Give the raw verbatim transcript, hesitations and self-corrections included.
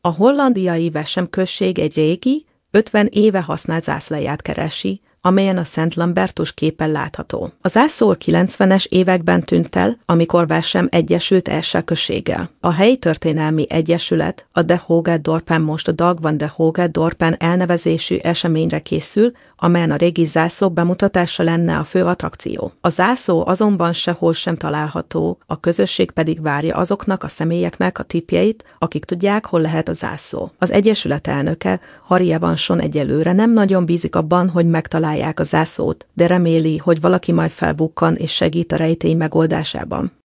A hollandiai Wessem község egy régi, ötven éve használt zászlaját keresi, amelyen a Szent Lambertus képen látható. A zászló a kilencvenes években tűnt el, amikor Wessem egyesült Ersel községgel. A helyi történelmi egyesület, a De Hoge Dorpen most a Dag van de Hoge Dorpen elnevezésű eseményre készül, amelyen a régi zászló bemutatása lenne a fő attrakció. A zászló azonban sehol sem található, a közösség pedig várja azoknak a személyeknek a tippjeit, akik tudják, hol lehet a zászló. Az egyesület elnöke, Harry Evanson egyelőre nem nagyon bízik abban, hogy megtalálják a zászlót, de reméli, hogy valaki majd felbukkan és segít a rejtély megoldásában.